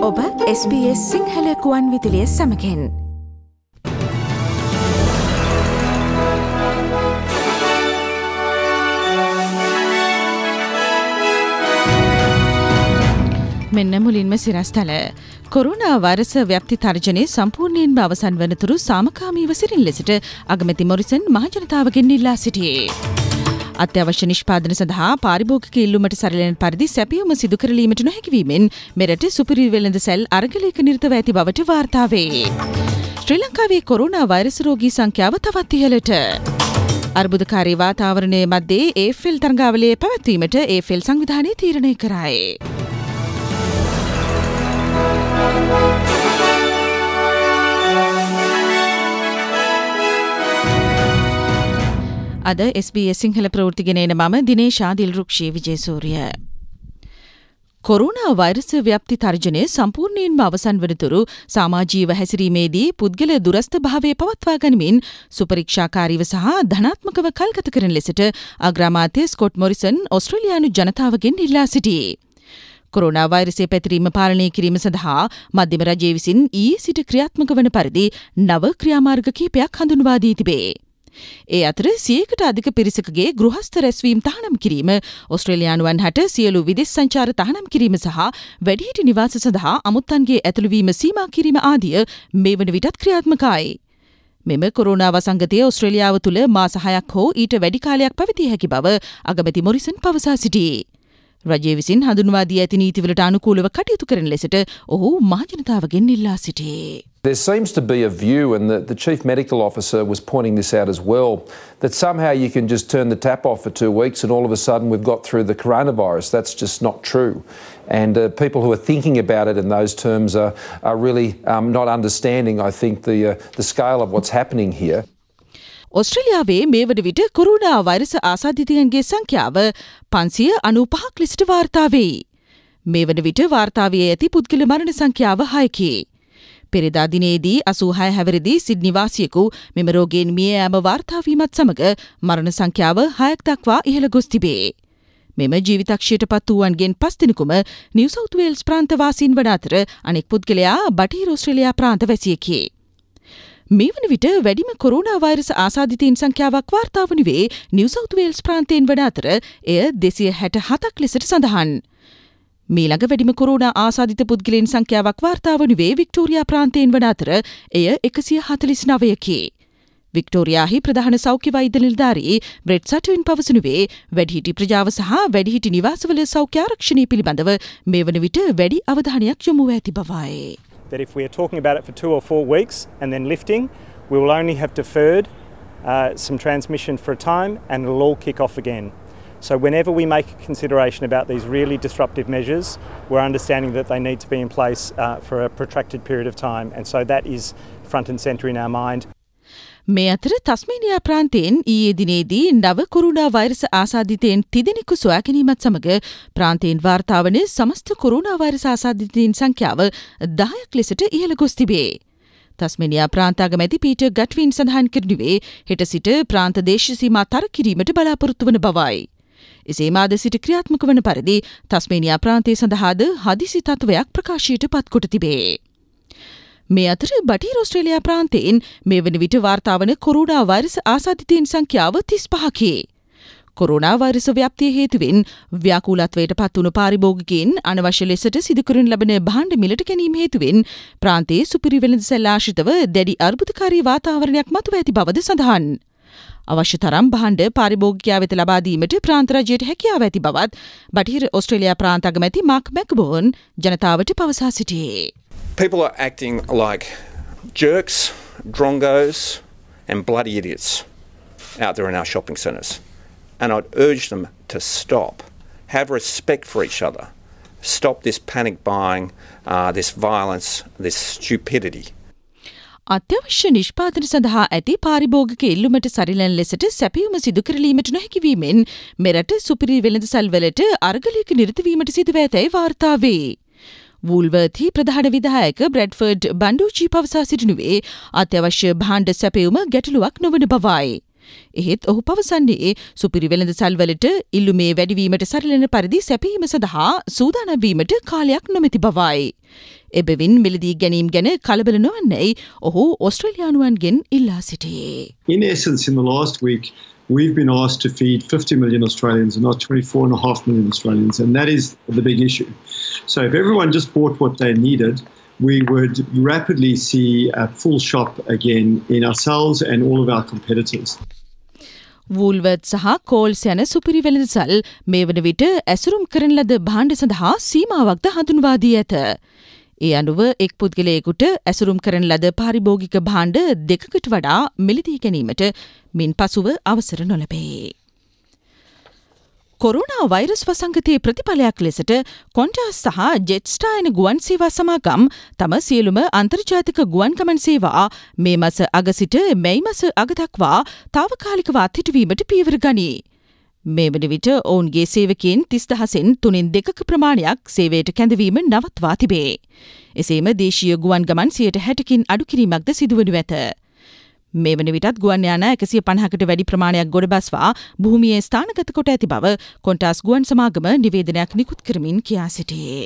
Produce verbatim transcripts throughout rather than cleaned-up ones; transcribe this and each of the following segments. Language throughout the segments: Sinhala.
ඔබ S B S සිංහල කුවන් විදුලිය සමගින් මෙන්න මුලින්ම සිරස්තල කොරෝනා වෛරස ව්‍යාප්ති තර්ජනයේ සම්පූර්ණයෙන්ම අවසන් වනතුරු සාමකාමීව සිටින ලෙසට අගමැති මොරිසන් මහජනතාවගෙන් ඉල්ලා සිටියේ. අත්‍යවශ්‍ය නිෂ්පාදන සඳහා පාරිභෝගික ඉල්ලුමට සරිලන පරිදි සැපයුම සිදු කරලීමට නොහැකි වීමෙන් මෙරට සුපිරි වෙළඳ සැල් අරගලයක නිරතව ඇති බවට වාර්තා වේ. ශ්‍රී ලංකාවේ කොරෝනා වෛරස් රෝගී සංඛ්‍යාව තවත් ඉහළට. අර්බුදකාරී වාතාවරණයේ මැද්දේ A F L තරඟාවලිය පැවැත්වීමට A F L සංවිධානය තීරණය කරයි. අද S B S සිංහල ප්‍රවෘත්ති ගෙන එන මම දිනේෂා දිල්රුක්ෂී විජේසූරිය. කොරෝනා වෛරස් ව්‍යාප්ති තර්ජනය සම්පූර්ණයෙන්ම අවසන් වනතුරු සමාජීව හැසිරීමේදී පුද්ගල දුරස්ථ භාවය පවත්වා ගනිමින් සුපරීක්ෂාකාරීව සහ ධනාත්මකව කල්ගත කරන ලෙසට අග්‍රාමාත්‍ය ස්කොට් මොරිසන් ඔස්ට්‍රේලියානු ජනතාවගෙන් ඉල්ලා සිටියේ. කොරෝනා වෛරසය පැතිරීම පාලනය කිරීම සඳහා මධ්‍යම රජය විසින් ඊයේ සිට ක්‍රියාත්මක වන පරිදි නව ක්‍රියාමාර්ග කිහිපයක් හඳුන්වා දී තිබේ. ඒ අතර සියයකට අධික පිරිසකගේ ගෘහස්ත රැස්වීම් තහනම් කිරීම, ඔස්ට්‍රේලියානුවන් හට සියලු විදෙස් සංචාර තහනම් කිරීම සහ වැඩිහිටි නිවාස සඳහා අමුත්තන්ගේ ඇතුළුවීම සීමා කිරීම ආදිය මේ වන විටත් ක්‍රියාත්මකයි. මෙම කොරෝනා වසංගතය ඔස්ට්‍රේලියාව තුළ මාස හයක් හෝ ඊට වැඩි කාලයක් පැවතිය හැකි බව අගමැති මොරිසන් පවසා සිටියේ. රජය විසින් හඳුන්වා දී ඇති නීතිවලට අනුකූලව කටයුතු කරන ලෙසට ඔහු මහජනතාවගෙන් ඉල්ලා සිටියේ. There seems to be a view, and the, the Chief Medical Officer was pointing this out as well, that somehow you can just turn the tap off for two weeks and all of a sudden we've got through the coronavirus. That's just not true. And uh, people who are thinking about it in those terms are, are really um, not understanding, I think, the, uh, the scale of what's happening here. ඔස්ට්‍රේලියාවේ මේ වන විට කොරෝනා වෛරස ආසාදිතයන්ගේ සංඛ්‍යාව පන්සිය අනූපහක් ලෙසට වාර්තා වෙයි. මේ වන විට වාර්තා වී ඇති පුද්ගල මරණ සංඛ්‍යාව හයකි. පෙරදා දිනේදී අසූහය හැවිරිදි සිඩ්නි වාසියෙකු මෙම රෝගයෙන් මිය යාම වාර්තා වීමත් සමග මරණ සංඛ්‍යාව හයක් දක්වා ඉහළ ගොස් තිබේ. මෙම ජීවිතක්ෂයට පත් වූවන්ගෙන් පස් දෙනෙකුම නිව් සවුත් වේල්ස් ප්‍රාන්ත වාසීන් වන අතර අනෙක් පුද්ගලයා බටහිර ඔස්ට්‍රේලියා ප්‍රාන්ත වැසියෙකි. මේ වන විට වැඩිම කොරෝනා වෛරස ආසාදිතයින් සංඛ්‍යාවක් වාර්තා වනුයේ නිව් සවුත් වේල්ස් ප්‍රාන්තයෙන් වන අතර එය දෙසිය හැට හතක් ලෙසට සඳහන්. මීළඟ වැඩිම කොරෝනා ආසාදිත පුද්ගලයන් සංඛ්‍යාවක් වාර්තා වනුයේ වික්ටෝරියා ප්‍රාන්තයෙන් වන අතර එය එකසිය හතළිස් නවයකි. වික්ටෝරියාහි ප්‍රධාන සෞඛ්‍ය වෛද්‍ය නිලධාරී බ්‍රෙට් සටවින් පවසනුවේ වැඩිහිටි ප්‍රජාව සහ වැඩිහිටි නිවාසවල සෞඛ්‍ය ආරක්ෂණය පිළිබඳව මේ වන විට වැඩි අවධානයක් යොමු ඇති බවයි. That if we are talking about it for two or four weeks and then lifting, we will only have deferred uh, some transmission for a time and it will all kick off again. So whenever we make a consideration about these really disruptive measures, we're understanding that they need to be in place uh, for a protracted period of time, and so that is front and centre in our mind. මේ අතර තස්මේනියා ප්‍රාන්තයෙන් ඊයේ දිනේදී නව කොරෝනා වෛරස ආසාදිතයින් තිදෙනෙකු සොයා ගැනීමත් සමග ප්‍රාන්තයෙන් වාර්තා වන සමස්ත කොරෝනා වෛරස ආසාදිතයින් සංඛ්‍යාව දහයක් ලෙසට ඉහළ ගොස් තිබේ. තස්මේනියා ප්‍රාන්ත අගමැති පීටර් ගට්වින් සඳහන් කරනුවේ හෙට සිට ප්‍රාන්ත දේශ සීමා තර කිරීමට බලාපොරොත්තු වන බවයි. එසේම අද සිට ක්‍රියාත්මක වන පරිදි තස්මේනියා ප්‍රාන්තය සඳහාද හදිසි තත්ත්වයක් ප්‍රකාශයට පත්කොට තිබේ. මේ අතර බටහිර ඔස්ට්‍රේලියා ප්‍රාන්තයෙන් මේ වන විට වාර්තා වන කොරෝනා වෛරස ආසාදිතයින් සංඛ්‍යාව තිස් පහකි. කොරෝනා වෛරස ව්‍යාප්තිය හේතුවෙන් ව්‍යාකූලත්වයට පත්වුණු පාරිභෝගිකයින් අනවශ්‍ය ලෙසට සිදු කරන ලබන භාණ්ඩ මිලට ගැනීම හේතුවෙන් ප්‍රාන්තයේ සුපිරි වෙළඳ සැල් ආශ්‍රිතව දැඩි අර්බුදකාරී වාතාවරණයක් මතුව ඇති බවද සඳහන්. අවශ්‍ය තරම් භාණ්ඩ පාරිභෝගිකයා වෙත ලබා දීමට ප්‍රාන්ත රජයට හැකියාව ඇති බවත් බටහිර ඔස්ට්‍රේලියා ප්‍රාන්ත අගමැති මාක් මැක්බෝන් ජනතාවට පවසා සිටියේ. People are acting like jerks, drongos and bloody idiots out there in our shopping centres. And I'd urge them to stop. Have respect for each other. Stop this panic buying, uh, this violence, this stupidity. අත්‍යවශ්‍ය නිෂ්පාදන සඳහා ඇති පාරිභෝගික ඉල්ලුමට සරිලන ලෙසට සැපයුම සිදු කරලීමට නොහැකි වීමෙන් මෙරට සුපිරි වෙළඳසල් වලට අර්ගලයක නිරත වීමට සිදුව ඇතැයි වාර්තා වේ. වූල්වර්ති ප්‍රධාන විධායක බ්‍රැඩ්ෆර්ඩ් බණ්ඩූචි පවසා සිටිනුවේ අත්‍යවශ්‍ය භාණ්ඩ සැපයුම ගැටලුවක් නොවන බවයි. එහෙත් ඔහු පවසන්නේ සුපිරි වෙළඳසල් වලට ඉල්ලුමේ වැඩිවීමට සරිලන පරිදි සැපීම සඳහා සූදානම් වීමට කාලයක් නොමැති බවයි. එබැවින් මිලදී ගැනීම් ගැන කලබල නොවන්නයි ඔහු ඔස්ට්‍රේලියානුවන්ගෙන් ඉල්ලා සිටියේ. In essence, in the last week, we've been asked to feed fifty million Australians and not twenty-four and a half million Australians, and that is the big issue. So if everyone just bought what they needed, we would rapidly see a full shop again in ourselves and all of our competitors. වූල්වර්ත් සහ කෝල්ස් යන සුපිරි වෙළඳසල් මේ වන විට ඇසුරුම් කරන ලද භාණ්ඩ සඳහා සීමාවක්ද හඳුන්වා දී ඇත. ඒ අනුව එක් පුද්ගලයෙකුට ඇසුරුම් කරන ලද පාරිභෝගික භාණ්ඩ දෙකකට වඩා මිලදී ගැනීමට මින් පසුව අවසර නොලැබේ. කොරෝනා වෛරස් වසංගතයේ ප්‍රතිඵලයක් ලෙසට කොන්ටාස් සහ ජෙට්ස්ටා යන ගුවන් සේවා සමාගම් තම සියලුම අන්තර්ජාතික ගුවන් ගමන් සේවා මේ මස අග සිට මැයි මස අග දක්වා තාවකාලිකව අත්හිටුවීමට පියවර ගනී. මේ වන විට ඔවුන්ගේ සේවකයන් තිස් දහසෙන් තුනෙන් දෙකක ප්‍රමාණයක් සේවයට කැඳවීම නවත්වා තිබේ. එසේම දේශීය ගුවන් ගමන් සියයට හැටකින් අඩු කිරීමක්ද සිදුවනු ඇත. මේ වන විටත් ගුවන් යාන එකසිය පනහකට වැඩි ප්‍රමාණයක් ගොඩබස්වා භූමියේ ස්ථානගත කොට ඇති බව කොන්ටාස් ගුවන් සමාගම නිවේදනයක් නිකුත් කරමින් කියා සිටියේ.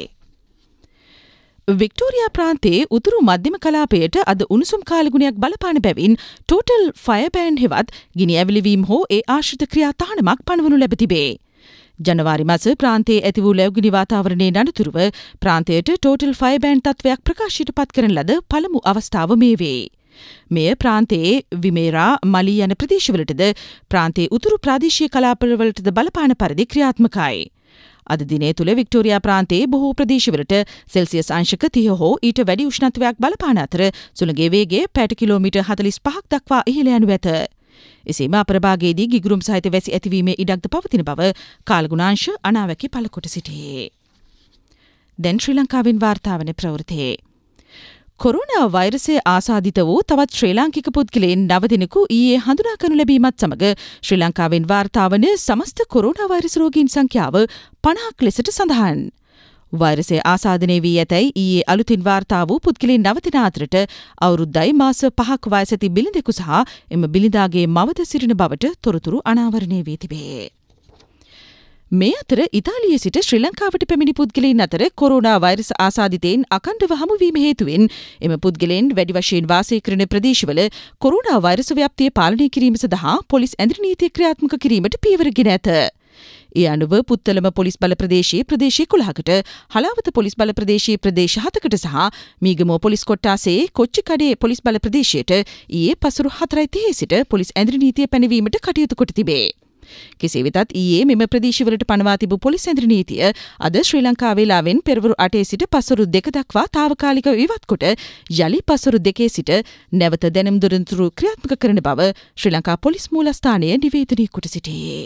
වික්ටෝරියා ප්‍රාන්තයේ උතුරු මධ්‍යම කලාපයට අද උණුසුම් කාලගුණයක් බලපාන බැවින් ටෝටල් ෆයර් බෑන් හෙවත් ගිනි ඇවිලවීම හෝ ඒ ආශ්‍රිත ක්‍රියා තහනමක් පනවනු ලැබ තිබේ. ජනවාරි මස ප්‍රාන්තයේ ඇති වූ ලැබුගිනි වාතාවරණයේ අනතුරුව ප්‍රාන්තයට ටෝටල් ෆයර් බෑන් තත්ත්වයක් ප්‍රකාශයට පත් කරන ලද පළමු අවස්ථාව මේ වේ. මෙය ප්‍රාන්තයේ විමේරා මලී යන ප්‍රදේශවලටද ප්‍රාන්තයේ උතුරු ප්‍රාදේශීය කලාපවලටද බලපාන පරිදි ක්‍රියාත්මකයි. අද දිනේ තුල වික්ටෝරියා ප්‍රාන්තයේ බොහෝ ප්‍රදේශවලට සෙල්සියස් අංශක තිහ හෝ ඊට වැඩි උෂ්ණත්වයක් බලපාන අතර සුළඟේ වේගය පැයට කිලෝමීටර් හතළිස් පහක් දක්වා ඉහළ යනු ඇත. එසේම අපරභාගයේදී ගිගුරුම් සහිත වැසි ඇතිවීමේ ඉඩක්ද පවතින බව කාලගුණාංශ අනාවැකි පළ කොට සිටියේ. දැන් ශ්‍රී ලංකාවෙන් වාර්තාවන ප්‍රවෘත්තියේ කොරෝනා වෛරසය ආසාදිත වූ තවත් ශ්‍රී ලාංකික පුද්ගලයන් නව දෙනෙකු ඊයේ හඳුනා ගනු ලැබීමත් සමග ශ්‍රී ලංකාවෙන් වාර්තාවන සමස්ත කොරෝනා වෛරස් රෝගීන් සංඛ්‍යාව පනහක් ලෙසට සඳහන්. වෛරසය ආසාදනය වී ඇතැයි ඊයේ අලුතින් වාර්තා වූ පුද්ගලයන් නව දෙනා අතරට අවුරුද්දයි මාස පහක් වයස ඇති බිලිඳෙකු සහ එම බිලිඳාගේ මවද සිටින බවට තොරතුරු අනාවරණය වී තිබේ. මේ අතර ඉතාලියේ සිට ශ්‍රී ලංකාවට පැමිණි පුද්ගලයන් අතර කොරෝනා වෛරස් ආසාදිතයින් අකණ්ඩව හමුවීම හේතුවෙන් එම පුද්ගලයන් වැඩි වශයෙන් වාසය කරන ප්‍රදේශවල කොරෝනා වෛරස් ව්‍යාප්තිය පාලනය කිරීම සඳහා පොලිස් ඇඳරි නීතිය ක්‍රියාත්මක කිරීමට පියවර ගෙන ඇත. ඒ අනුව පුත්තලම පොලිස් බල ප්‍රදේශයේ ප්‍රදේශ එකොළහකට, හලාවත පොලිස් බල ප්‍රදේශයේ ප්‍රදේශ හතකට සහ මීගමුව පොලිස් කොට්ටාසේ කොච්චිකඩේ පොලිස් බල ප්‍රදේශයට ඊයේ පසුරු හතරයි තිහේ සිට පොලිස් ඇඳරි නීතිය පැනවීමට කටයුතු කොට තිබේ. කෙසේ වෙතත් ඊයේ මෙම ප්‍රදේශවලට පනවා තිබූ පොලිස් ඇඳරි නීතිය අද ශ්‍රී ලංකා වේලාවෙන් පෙරවරු අටේ සිට පසුරු දෙක දක්වා තාවකාලිකව ඉවත් කොට යලි පසුරු දෙකේ සිට නැවත දැනුම් දුරතුරු ක්‍රියාත්මක කරන බව ශ්‍රී ලංකා පොලිස් මූලස්ථානය නිවේදනය කොට සිටියේ.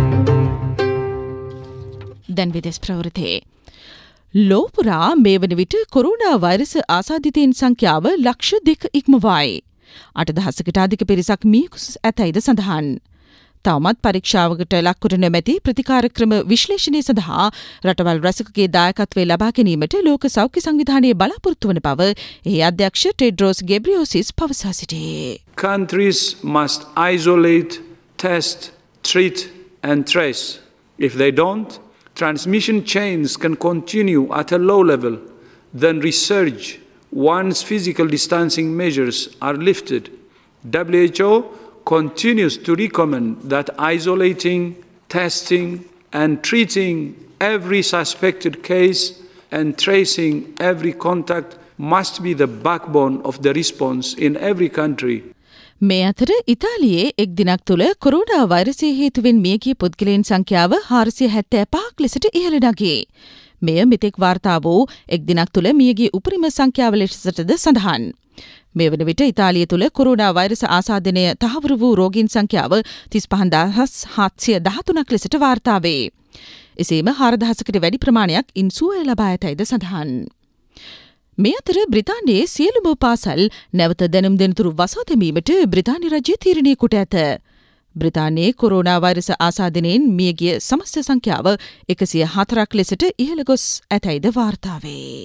දැන් විදේශ ප්‍රවෘත්ති. ලෝපුරා මේ වන විට කොරෝනා වෛරස ආසාදිතයින් සංඛ්‍යාව ලක්ෂ දෙක ඉක්මවයි. අටදහසකට අධික පිරිසක් මියගොස් ඇතැයිද සඳහන්. තවමත් පරීක්ෂාවකට ලක්කොට නොමැති ප්‍රතිකාර ක්‍රම විශ්ලේෂණය සඳහා රටවල් රැසකගේ දායකත්වය ලබා ගැනීමට ලෝක සෞඛ්‍ය සංවිධානයේ බලාපොරොත්තු වන බව එහි අධ්‍යක්ෂ ටෙඩ්‍රෝස් ගෙබ්‍රියෝසිස් පවසා සිටියේ. Countries must isolate, test, treat and trace. If they don't, transmission chains can continue at a low level, then resurge once physical distancing measures are lifted. W H O continues to recommend that isolating, testing and treating every suspected case and tracing every contact must be the backbone of the response in every country. මේ අතර ඉතාලියේ එක් දිනක් තුළ කොරෝනා වෛරසය හේතුවෙන් මියගිය පුද්ගලයන් සංඛ්‍යාව හාරසිය හැත්තෑ පහක් ලෙසට ඉහළ නගී. මෙය මෙතෙක් වාර්තා වූ එක් දිනක් තුළ මියගිය උපරිම සංඛ්‍යාව ලෙසටද සඳහන්. මේ වන විට ඉතාලිය තුළ කොරෝනා වෛරස ආසාදනය තහවුරු වූ රෝගීන් සංඛ්‍යාව තිස් පහදාස් හත්සිය දහතුනක් ලෙසට වාර්තා වේ. එසේම හාරදහසකට වැඩි ප්‍රමාණයක් ඉන් සුවය ලබා ඇතැයිද සඳහන්. මේ අතර බ්‍රිතාන්‍යයේ සියලුම පාසල් නැවත දැනුම් දෙනතුරු වසා දැමීමට බ්‍රිතාන්‍ය රජය තීරණය කොට ඇත. බ්‍රිතාන්‍යයේ කොරෝනා වෛරස ආසාදනයෙන් මියගිය සමස්ත සංඛ්‍යාව එකසිය හතරක් ලෙසට ඉහළ ගොස් ඇතැයිද වාර්තා වේ.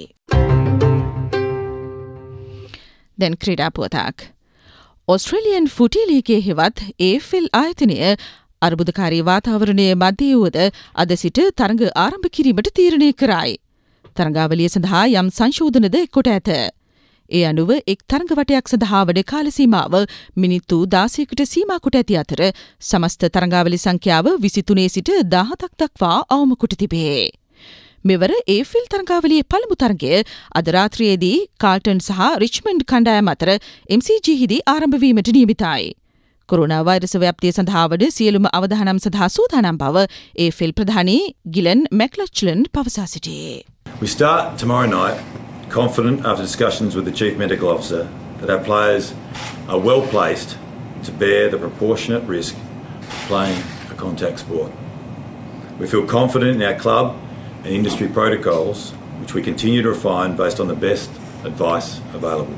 දැන් ක්‍රීඩා පුවතක්. ඔස්ට්‍රේලියන් ෆුටි ලීගයේ හෙවත් ඒ එෆ් එල් ආයතනය අර්බුදකාරී වාතාවරණය මැදියේ වුවද අද සිට තරඟ ආරම්භ කිරීමට තීරණය කරයි. තරඟාවලිය සඳහා යම් සංශෝධනද එක්කොට ඇත. ඒ අනුව එක් තරඟවටයක් සඳහා වඩ කාල සීමාව මිනිත්තු දාසයකට සීමා කොට ඇති අතර සමස්ත තරඟාවලි සංඛ්‍යාව විසිතුනේ සිට දහතක් දක්වා අවම කොට තිබේ. මෙවර ඒෆිල් තරඟාවලියේ පළමු තරඟය අද රාත්‍රියේදී කාල්ටන් සහ රිච්මන්ඩ් කණ්ඩායම් අතර එම් සී ජී හිදී ආරම්භ වීමට නියමිතයි. කොරෝනා වෛරස ව්‍යාප්තිය සඳහා වඩ සියලුම අවධානම් සඳහා සූදානම් බව ඒෆිල් ප්‍රධානී ගිලන් මැක්ලච්ලන් පවසා සිටියේ. We start tomorrow night confident after discussions with the Chief Medical Officer that our players are well placed to bear the proportionate risk of playing a contact sport. We feel confident in our club and industry protocols, which we continue to refine based on the best advice available.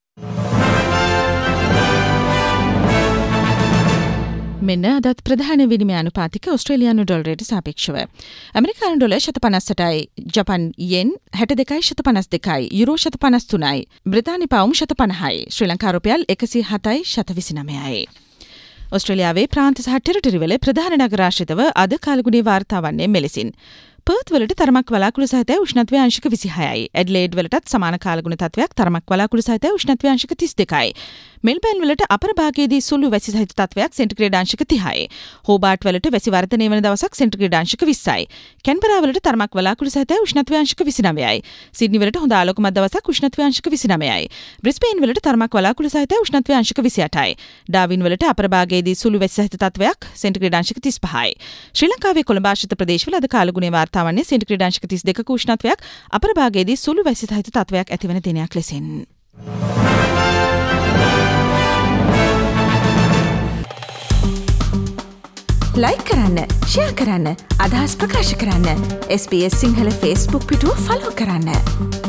මෙන්න අදත් ප්‍රධාන විනිමය අනුපාතික ඔස්ට්‍රේලියානු ඩොලරයට සාපේක්ෂව. ඇමරිකානු ඩොලර් ශත පනස්සටයි, ජපන් යෙන් හැට දෙකයි ශත පනස් දෙකයි, යුරෝ ශත පනස් තුනයි, බ්‍රිතාන්‍ය පවුම් ශත පනහයි, ශ්‍රී ලංකා රුපියල් එකසිය හතයි ශත විසිනමයයි. ඔස්ට්‍රේලියාවේ ප්‍රාන්ත සහ ටෙරිටරිවල ප්‍රධාන නගරාශ්‍රිතව අද කාලගුණේ වාර්තා වන්නේ මෙලෙසින්. පර්ත් වලට තරමක් වලාකුළු සහිත උෂ්ණත්වය අංශක විසිහයයි. ඇඩ්ලේඩ් වලටත් සමාන කාලගුණ තත්වයක් තරමක් වලාකුළු සහිත උෂ්ණත්වය අංශක තිස් දෙකයි. මෙල්බර්න් වලට අපර භාගයේදී සුළු වැසි සහිත තත්වයක් සෙන්ටිග්‍රේඩ් අංශක තිහයි. හෝබාර්ට් වලට වැසි වර්ධනය වන දවසක් සෙන්ටිග්‍රේඩ් අංශක විස්සයි. කැන්බරා වලට තරමක් වලාකුළු සහිත උෂ්ණත්වය අංශක විසිනවයයි. සිඩ්නි වලට හොඳ ආලෝකමත් දවසක් උෂ්ණත්වය අංශක විසිනවයයි. බ්‍රිස්බේන් වලට තරමක් වලාකුළු සහිත උෂ්ණත්වය අංශක විසිඅටයි. ඩාවින් වලට අපර භාගයේදී සුළු වැසි සහිත තත්වයක් සෙන්ටිග්‍රේඩ් අංශක තිස් පහයි. ශ්‍රී ලංකාවේ කොළඹ ආශ්‍රිත ප්‍රදේශවල අද කාලගුණේ වාර්තා වන්නේ සෙන්ටිග්‍රේඩ් අංශක තිස් දෙකක උෂ්ණත්වයක් අපර භාගයේදී සුළු වැසි සහිත තත්වයක් ඇතිවන දිනයක් ලෙසින්. ලයික් කරන්න, ෂෙයා කරන්න, අදහස් ප්‍රකාශ කරන්න. S B S Sinhala Facebook පිටුව ෆලෝ කරන්න.